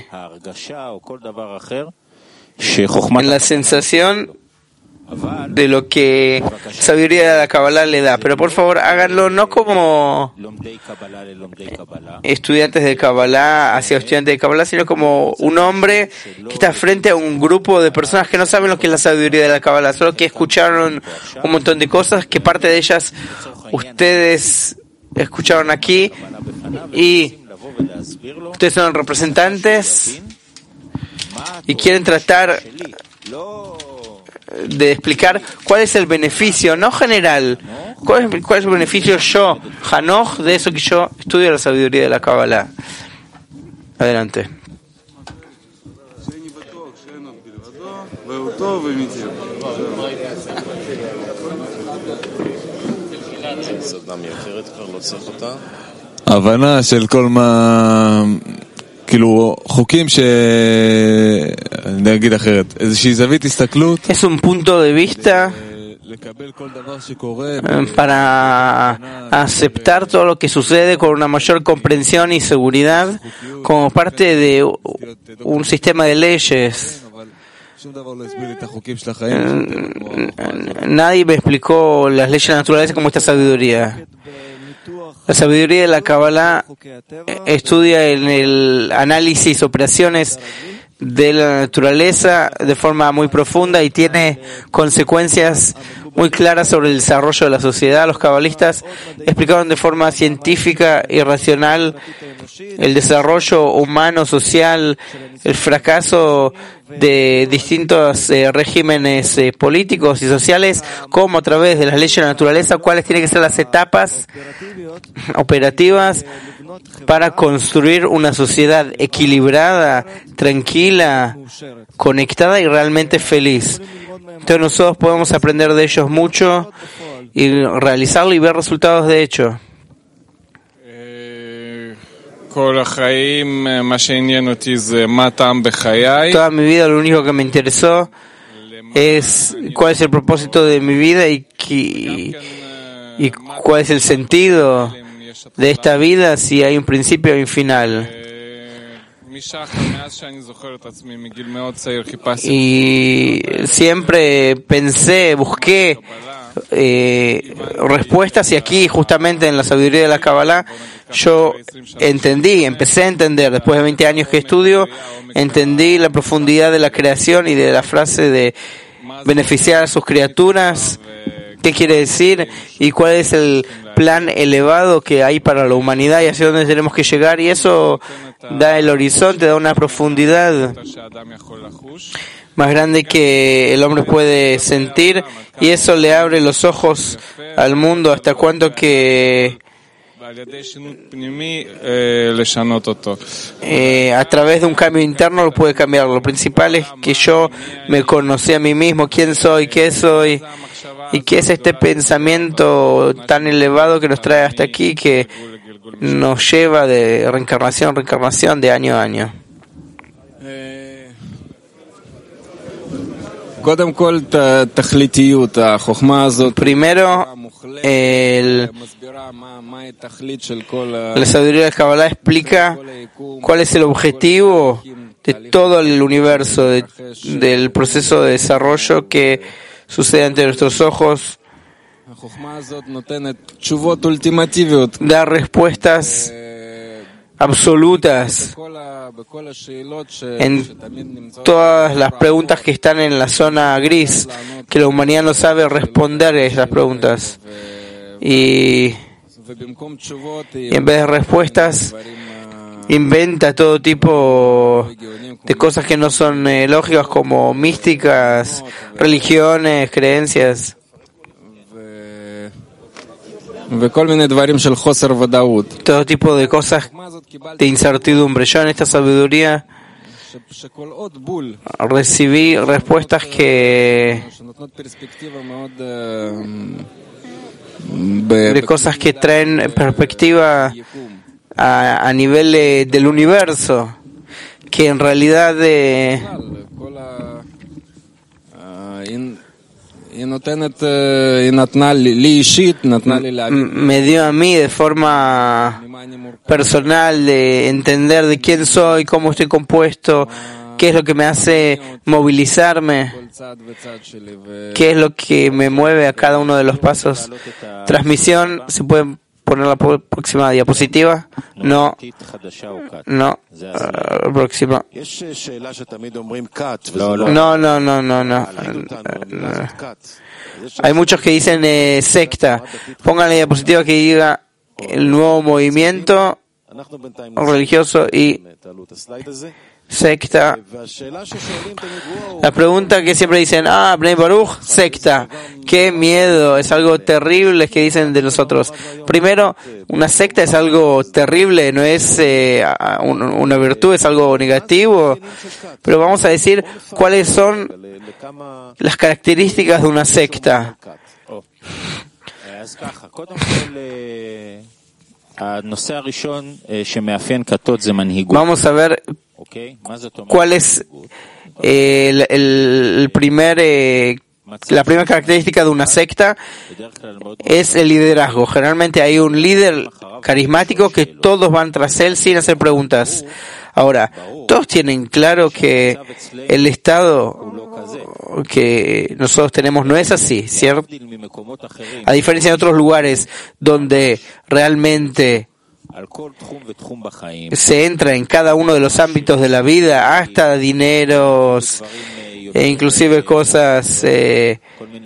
en la sensación de lo que sabiduría de la Kabbalah le da. Pero por favor háganlo no como estudiantes de Kabbalah hacia estudiantes de Kabbalah, sino como un hombre que está frente a un grupo de personas que no saben lo que es la sabiduría de la Kabbalah, solo que escucharon un montón de cosas, que parte de ellas ustedes escucharon aquí, y ustedes son representantes y quieren tratar de explicar cuál es el beneficio, no general, cuál es, cuál es el beneficio yo, Hanoch, de eso que yo estudio la sabiduría de la Kabbalah. Adelante. הבנה של כל מה, כאילו חוקים ש... אני אגיד אחרת, איזושהי זווית הסתכלות. Es un punto de vista para aceptar todo lo que sucede con una mayor comprensión y seguridad como parte de un sistema de leyes. Nadie me explicó las leyes naturales como esta sabiduría. La sabiduría de la Kabbalah estudia en el análisis, operaciones de la naturaleza de forma muy profunda y tiene consecuencias muy claras sobre el desarrollo de la sociedad. Los cabalistas explicaron de forma científica y racional el desarrollo humano, social, el fracaso de distintos eh, regímenes eh, políticos y sociales, como a través de las leyes de la naturaleza, cuáles tienen que ser las etapas operativas para construir una sociedad equilibrada, tranquila, conectada y realmente feliz. Entonces nosotros podemos aprender de ellos mucho y realizarlo y ver resultados de hecho. Toda mi vida lo único que me interesó es cuál es el propósito de mi vida y, y, y cuál es el sentido de esta vida, si hay un principio y un final. Y siempre pensé, busqué eh, respuestas, y aquí justamente en la sabiduría de la Kabbalah yo entendí, empecé a entender, después de veinte años que estudio, entendí la profundidad de la creación y de la frase de beneficiar a sus criaturas, qué quiere decir y cuál es el plan elevado que hay para la humanidad y hacia dónde tenemos que llegar, y eso da el horizonte, da una profundidad más grande que el hombre puede sentir, y eso le abre los ojos al mundo hasta cuanto que eh, a través de un cambio interno lo puede cambiar. Lo principal es que yo me conocí a mí mismo, quién soy, qué soy, y qué es este pensamiento tan elevado que nos trae hasta aquí, que nos lleva de reencarnación en reencarnación, de año a año. Primero, el, la sabiduría de Kabbalah explica cuál es el objetivo de todo el universo, de, del proceso de desarrollo que sucede ante nuestros ojos. Da respuestas absolutas en todas las preguntas que están en la zona gris, que la humanidad no sabe responder a esas preguntas, y, y en vez de respuestas inventa todo tipo de cosas que no son eh, lógicas, como místicas, religiones, creencias. Todo tipo de cosas de incertidumbre. Yo en esta sabiduría recibí respuestas que de cosas que traen perspectiva a, a nivel de, del universo, que en realidad de me dio a mí de forma personal de entender de quién soy, cómo estoy compuesto, qué es lo que me hace movilizarme, qué es lo que me mueve a cada uno de los pasos. Transmisión, ¿se puede poner la próxima diapositiva? No, no, uh, próxima. No, no, no, no, no. Hay muchos que dicen eh, secta. Pongan la diapositiva que diga el nuevo movimiento religioso y secta. La pregunta que siempre dicen, ah, Bnei Baruch, secta. Qué miedo, es algo terrible que dicen de nosotros. Primero, una secta es algo terrible, no es eh, una virtud, es algo negativo. Pero vamos a decir cuáles son las características de una secta. Vamos a ver cuál es eh, el, el primer, eh, la primera característica de una secta. Es el liderazgo. Generalmente hay un líder carismático que todos van tras él sin hacer preguntas. Ahora, todos tienen claro que el estado que nosotros tenemos no es así, ¿cierto? A diferencia de otros lugares donde realmente se entra en cada uno de los ámbitos de la vida, hasta dineros e inclusive cosas eh,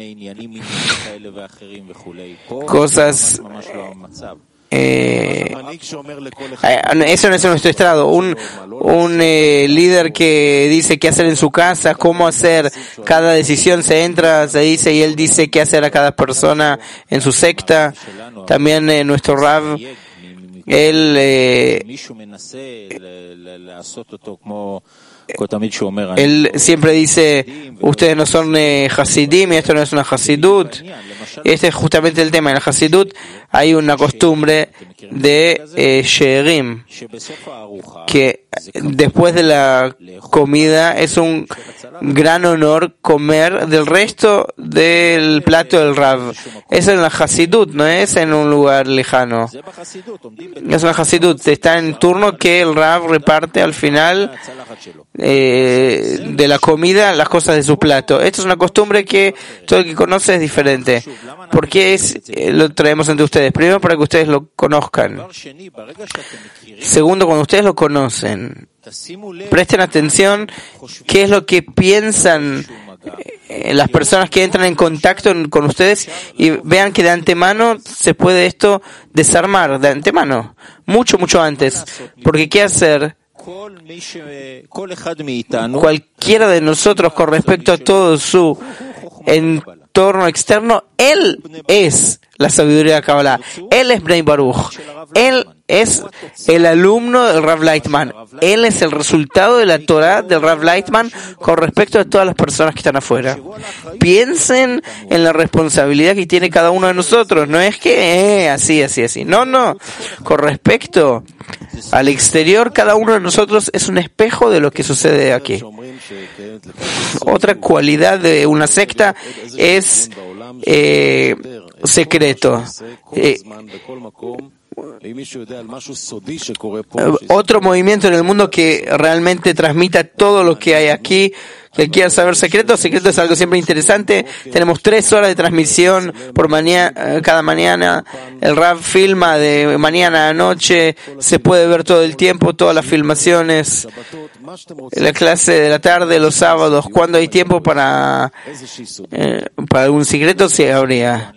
cosas Eh, eso no es nuestro estrado. Un, un eh, líder que dice qué hacer en su casa, cómo hacer cada decisión, se entra, se dice y él dice qué hacer a cada persona en su secta. También eh, nuestro Rav, él eh, él siempre dice, ustedes no son eh, Hasidim y esto no es una Hasidut. Este es justamente el tema. En la Hasidut hay una costumbre de eh, She'erim, que después de la comida es un gran honor comer del resto del plato del Rav. Eso en la Hasidut, no es en un lugar lejano. Es una Hasidut, está en turno que el Rav reparte al final eh, de la comida las cosas de su plato. Esto es una costumbre que todo el que conoce es diferente. ¿Por qué es, eh, lo traemos ante ustedes? Primero, para que ustedes lo conozcan. Segundo, cuando ustedes lo conocen, presten atención qué es lo que piensan eh, las personas que entran en contacto con ustedes y vean que de antemano se puede esto desarmar, de antemano, mucho, mucho antes. Porque ¿qué hacer? Cualquiera de nosotros con respecto a todo su entorno externo, él es la sabiduría de Kabbalah, él es Bnei Baruch, él es el alumno del Rav Lightman, él es el resultado de la Torah del Rav Lightman con respecto a todas las personas que están afuera. Piensen en la responsabilidad que tiene cada uno de nosotros, no es que eh, así, así, así, no, no, con respecto al exterior, cada uno de nosotros es un espejo de lo que sucede aquí. Otra cualidad de una secta es eh, secreto. Eh, otro movimiento en el mundo que realmente transmita todo lo que hay aquí, que quiera saber secretos. Secreto es algo siempre interesante. Tenemos tres horas de transmisión por mañana, cada mañana. El Rav filma de mañana a noche, se puede ver todo el tiempo, todas las filmaciones. La clase de la tarde, los sábados, cuando hay tiempo para eh, para algún secreto, sí habría.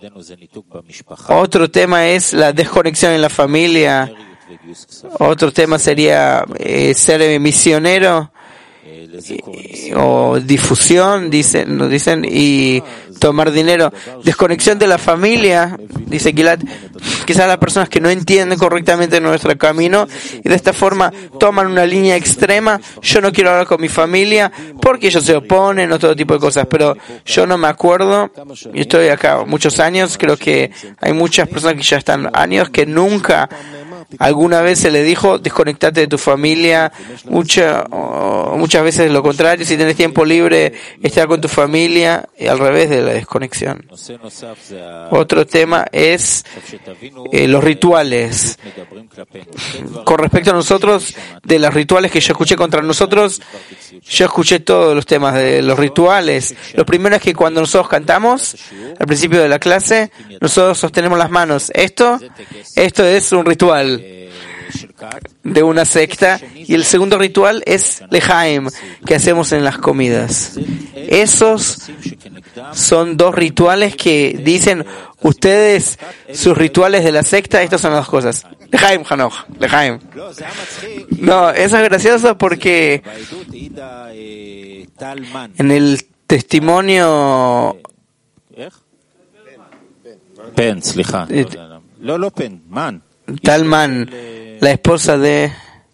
Otro tema es la desconexión en la familia. Otro tema sería eh, ser misionero eh, o difusión, dicen, nos dicen, y tomar dinero. Desconexión de la familia, dice Gilad. Quizás las personas que no entienden correctamente nuestro camino y de esta forma toman una línea extrema. Yo no quiero hablar con mi familia porque ellos se oponen o todo tipo de cosas, pero yo no me acuerdo. Yo estoy acá muchos años, creo que hay muchas personas que ya están años que nunca alguna vez se le dijo desconectate de tu familia. Mucha, oh, muchas veces lo contrario, si tienes tiempo libre, estar con tu familia, y al revés de la desconexión. Otro tema es eh, los rituales. Con respecto a nosotros, de los rituales que yo escuché contra nosotros, yo escuché todos los temas de los rituales. Lo primero es que cuando nosotros cantamos, al principio de la clase, nosotros sostenemos las manos. Esto, esto es un ritual de una secta, y el segundo ritual es Lehaim, que hacemos en las comidas. Esos son dos rituales que dicen ustedes, sus rituales de la secta, estas son las dos cosas. Lejaim, Hanoch, Lejaim. No, eso es gracioso porque en el testimonio Pen, סליחה. לא, לא פן, מן. Talman, la esposa de...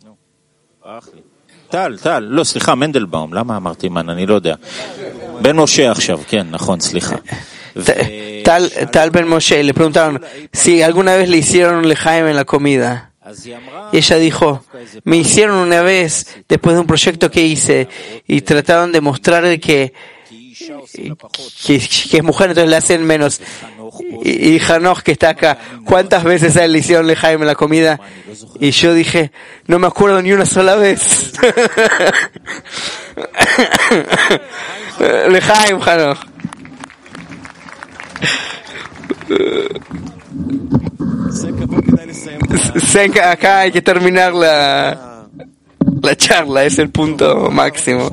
טל, טל, לא, סליחה, מנדלבאום, למה אמרתי מן? אני לא יודע. בן משה עכשיו, כן, נכון, סליחה. Tal, tal Ben Moshe, le preguntaron si alguna vez le hicieron lejaim en la comida. Y ella dijo, me hicieron una vez después de un proyecto que hice y trataron de mostrar que, que, que es mujer, entonces le hacen menos. Y, y Hanoch, que está acá, ¿cuántas veces a él le hicieron lejaim en la comida? Y yo dije, no me acuerdo ni una sola vez. Lejaim, Hanoch. Senka, acá hay que terminar la, la charla, es el punto máximo.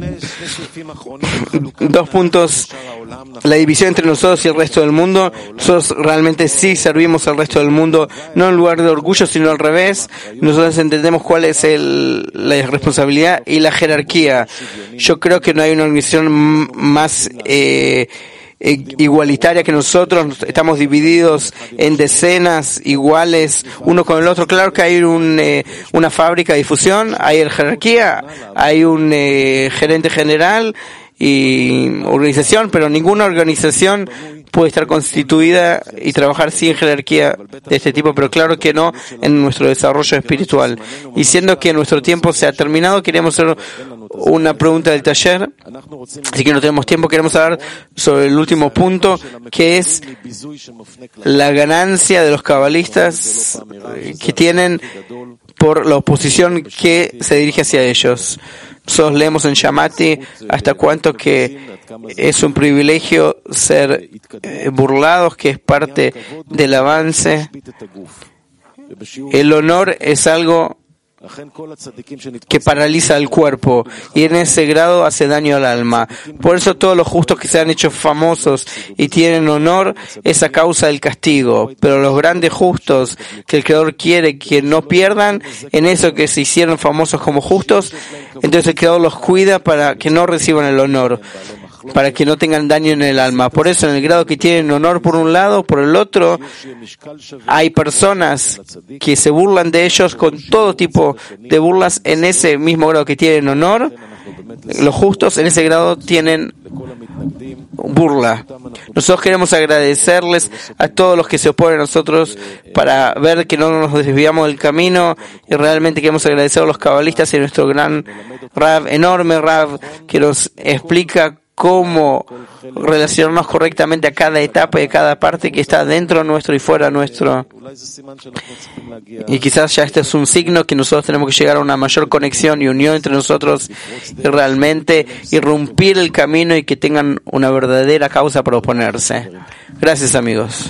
Dos puntos, la división entre nosotros y el resto del mundo. Nosotros realmente sí servimos al resto del mundo, no en lugar de orgullo, sino al revés. Nosotros entendemos cuál es el, la responsabilidad y la jerarquía. Yo creo que no hay una organización más eh, igualitaria que nosotros. Estamos divididos en decenas iguales uno con el otro. Claro que hay un, eh, una fábrica de difusión, hay jerarquía, hay un eh, gerente general y organización, pero ninguna organización puede estar constituida y trabajar sin jerarquía de este tipo, pero claro que no en nuestro desarrollo espiritual. Y siendo que nuestro tiempo se ha terminado, queríamos hacer una pregunta del taller, así que no tenemos tiempo. Queremos hablar sobre el último punto, que es la ganancia de los cabalistas que tienen por la oposición que se dirige hacia ellos. Nosotros leemos en Shamati hasta cuánto que es un privilegio ser eh, burlados, que es parte del avance. El honor es algo que paraliza el cuerpo y en ese grado hace daño al alma. Por eso todos los justos que se han hecho famosos y tienen honor es a causa del castigo, pero los grandes justos que el Creador quiere que no pierdan, en eso que se hicieron famosos como justos, entonces el Creador los cuida para que no reciban el honor, para que no tengan daño en el alma. Por eso, en el grado que tienen honor por un lado, por el otro, hay personas que se burlan de ellos con todo tipo de burlas. En ese mismo grado que tienen honor, los justos en ese grado tienen burla. Nosotros queremos agradecerles a todos los que se oponen a nosotros para ver que no nos desviamos del camino, y realmente queremos agradecer a los cabalistas y a nuestro gran Rav, enorme Rav, que nos explica cómo relacionarnos correctamente a cada etapa y a cada parte que está dentro nuestro y fuera nuestro. Y quizás ya este es un signo que nosotros tenemos que llegar a una mayor conexión y unión entre nosotros y realmente irrumpir el camino y que tengan una verdadera causa para oponerse. Gracias, amigos.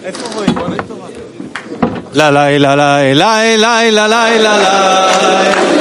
La la la la la la la la la la